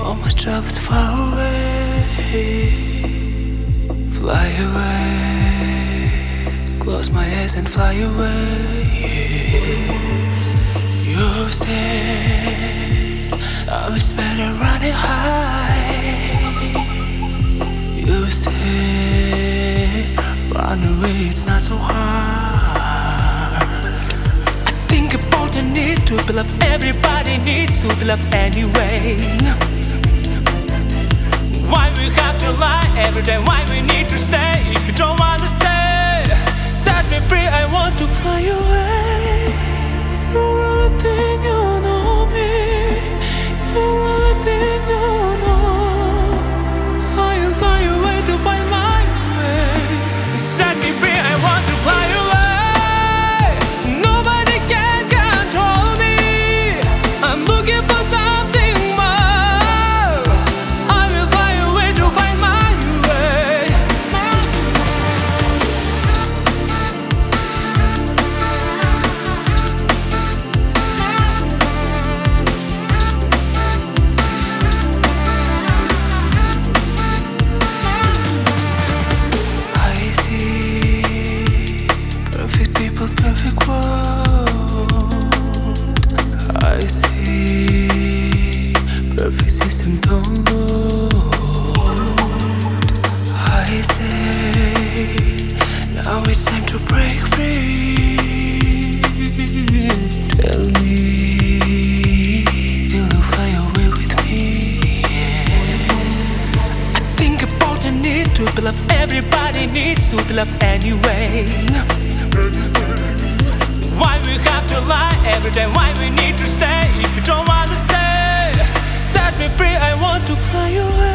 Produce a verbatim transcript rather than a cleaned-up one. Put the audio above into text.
All my troubles far away, fly away. Close my eyes and fly away. You stay, always better running high. You stay, run away, it's not so hard. I think about the need to be loved. Everybody needs to be loved anyway. Why we have to lie every day? Why we need to stay if you don't wanna stay? Set me free, I want to fly away. You really think you know me? You really think you know? I'll fly away to find my way. Set me free, I want to fly away. Nobody can control me. I'm looking for something more. I will fly away to find my way. I see perfect people, perfect world. I see perfect system don't load. I say now it's time to break free. Tell me, will you fly away with me? I think about the need to be loved. Everybody needs to be loved anyway. Why we have to lie every day? Why we need to stay if you don't wanna stay? Set me free, I want to fly away.